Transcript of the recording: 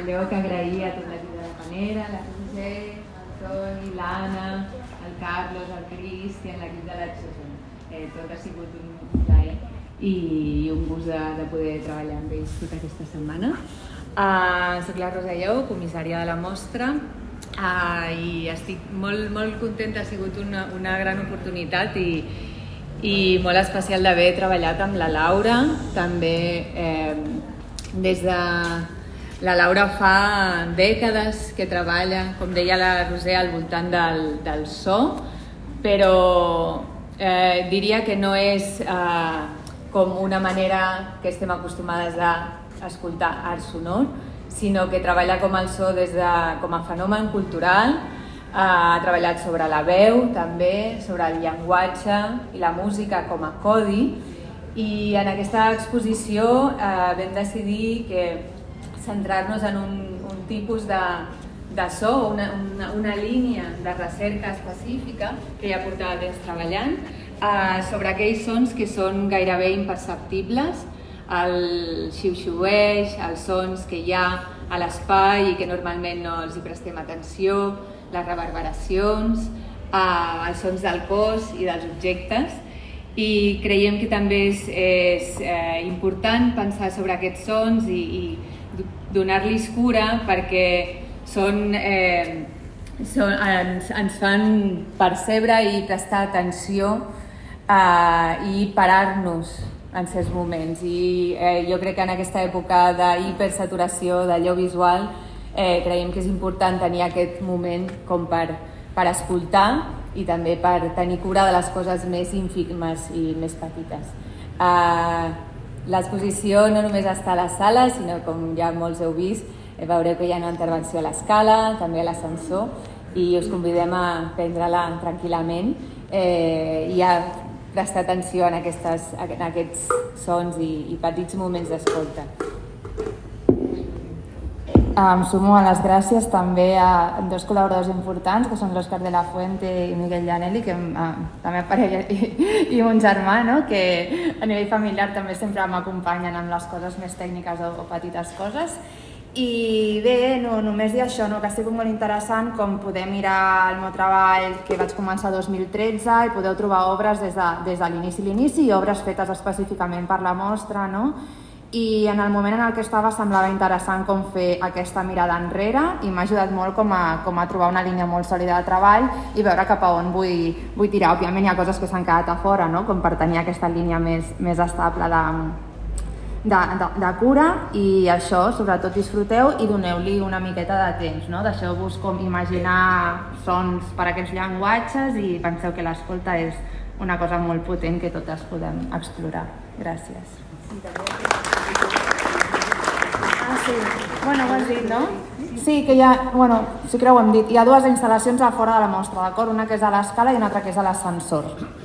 voleu que agrair a tot l'equip de la Panera, la Roser, el Toni, l'Anna, el Carlos, el Cristian, l'equip de l'Accessor. Tot ha sigut un plaer i un gust de poder treballar amb ells tota aquesta setmana. Soc la Rosa Lleó, comissària de la mostra, i estic molt contenta, ha sigut una gran oportunitat i molt especial d'haver treballat amb la Laura. També des de... La Laura fa dècades que treballa, com deia la Roser, al voltant del so, però diria que no és com una manera que estem acostumades a escoltar art sonor, sinó que treballa com el so com a fenomen cultural. Ha treballat sobre la veu també, sobre el llenguatge i la música com a codi, i en aquesta exposició vam decidir que centrar-nos en un tipus de so, una línia de recerca específica que ja portava temps treballant sobre aquells sons que són gairebé imperceptibles, el xiu-xiueig, els sons que hi ha a l'espai i que normalment no els hi prestem atenció, les reverberacions, els sons del cos i dels objectes, i creiem que també és important pensar sobre aquests sons i donar-los cura perquè ens fan percebre i prestar atenció i parar-nos en certs moments. I jo crec que en aquesta època d'hipersaturació d'allò visual creiem que és important tenir aquest moment com per escoltar i també per tenir cura de les coses més ínfimes i més petites. L'exposició no només està a la sala, sinó com ja molts heu vist, veureu que hi ha una intervenció a l'escala, també a l'ascensor, i us convidem a prendre-la tranquil·lament i a prestar atenció en aquests sons i petits moments d'escolta. Em sumo a les gràcies també a dos col·laboradors importants, que són l'Òscar de la Fuente i Miguel Llanelli, que la meva parella i un germà, que a nivell familiar també sempre m'acompanyen amb les coses més tècniques o petites coses. I bé, només dir això, que ha sigut molt interessant com poder mirar el meu treball, que vaig començar el 2013, i podeu trobar obres des de l'inici i obres fetes específicament per la mostra, i en el moment en el que estava semblava interessant com fer aquesta mirada enrere, i m'ha ajudat molt com a trobar una línia molt sòlida de treball i veure cap a on vull tirar. Òbviament hi ha coses que s'han quedat a fora, com per tenir aquesta línia més estable de cura, i això, sobretot disfruteu i doneu-li una miqueta de temps, deixeu-vos com imaginar sons per aquests llenguatges i penseu que l'escolta és una cosa molt potent que totes podem explorar. Gràcies. Sí, ho has dit, no? Sí, que sí que ho hem dit. Hi ha dues instal·lacions a fora de la mostra, d'acord? Una que és a l'escala i una altra que és a l'ascensor.